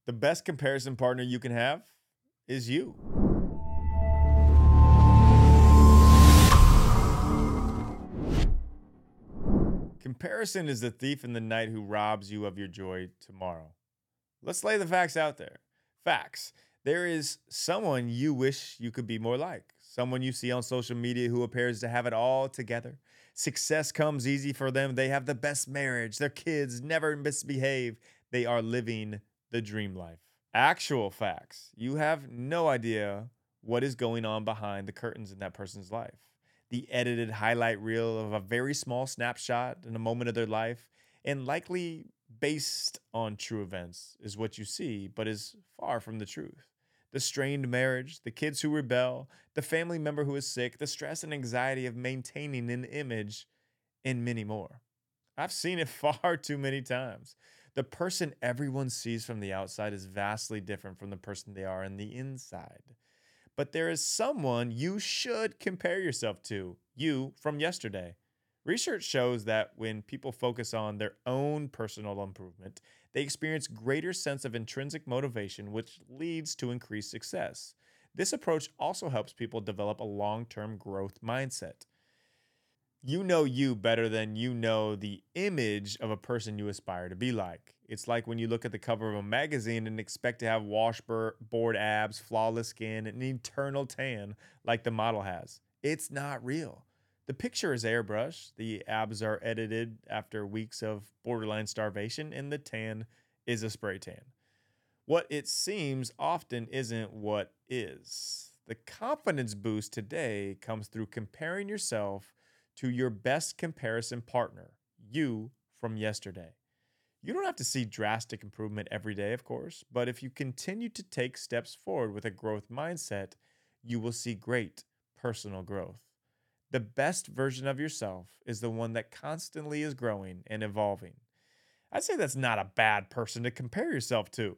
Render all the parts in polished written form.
The best comparison partner you can have is you. Comparison is the thief in the night who robs you of your joy tomorrow. Let's lay the facts out there. Facts. There is someone you wish you could be more like, someone you see on social media who appears to have it all together. Success comes easy for them. They have the best marriage. Their kids never misbehave. They are living the dream life. Actual facts. You have no idea what is going on behind the curtains in that person's life. The edited highlight reel of a very small snapshot in a moment of their life, and likely based on true events, is what you see, but is far from the truth. The strained marriage, the kids who rebel, the family member who is sick, the stress and anxiety of maintaining an image, and many more. I've seen it far too many times. The person everyone sees from the outside is vastly different from the person they are on the inside. But there is someone you should compare yourself to, you from yesterday. Research shows that when people focus on their own personal improvement, they experience greater sense of intrinsic motivation, which leads to increased success. This approach also helps people develop a long-term growth mindset. You know you better than you know the image of a person you aspire to be like. It's like when you look at the cover of a magazine and expect to have washboard abs, flawless skin, and an eternal tan like the model has. It's not real. The picture is airbrushed, the abs are edited after weeks of borderline starvation, and the tan is a spray tan. What it seems often isn't what is. The confidence boost today comes through comparing yourself to your best comparison partner, you from yesterday. You don't have to see drastic improvement every day, of course, but if you continue to take steps forward with a growth mindset, you will see great personal growth. The best version of yourself is the one that constantly is growing and evolving. I'd say that's not a bad person to compare yourself to.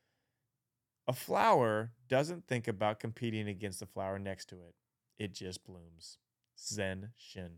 A flower doesn't think about competing against the flower next to it, it just blooms. Zen Shin.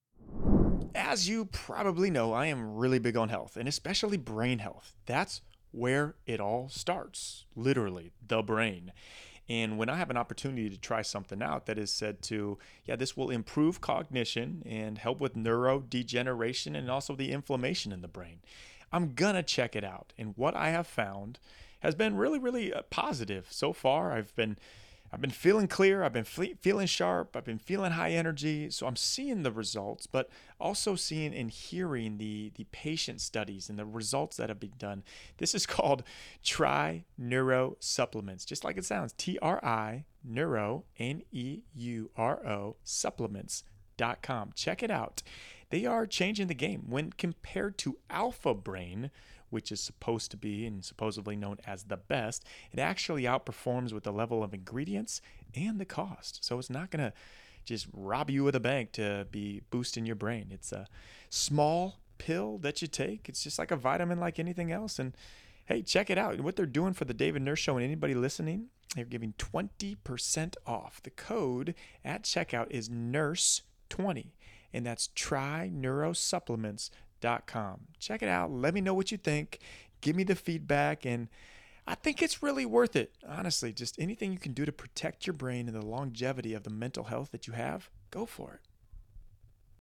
As you probably know, I am really big on health and especially brain health. That's where it all starts, literally, the brain. And when I have an opportunity to try something out that is said to, yeah, this will improve cognition and help with neurodegeneration and also the inflammation in the brain, I'm gonna check it out. And what I have found has been really, really positive so far. I've been feeling clear. I've been feeling sharp. I've been feeling high energy. So I'm seeing the results, but also seeing and hearing the patient studies and the results that have been done. This is called Tri Neuro Supplements, just like it sounds. TRI Neuro NEURO Supplements.com. Check it out. They are changing the game when compared to Alpha Brain, which is supposed to be and supposedly known as the best. It actually outperforms with the level of ingredients and the cost. So it's not going to just rob you of the bank to be boosting your brain. It's a small pill that you take. It's just like a vitamin like anything else. And hey, check it out. What they're doing for the David Nurse Show and anybody listening, they're giving 20% off. The code at checkout is NURSE20, and that's TriNeuroSupplements.com. Check it out. Let me know what you think. Give me the feedback. And I think it's really worth it. Honestly, just anything you can do to protect your brain and the longevity of the mental health that you have, go for it.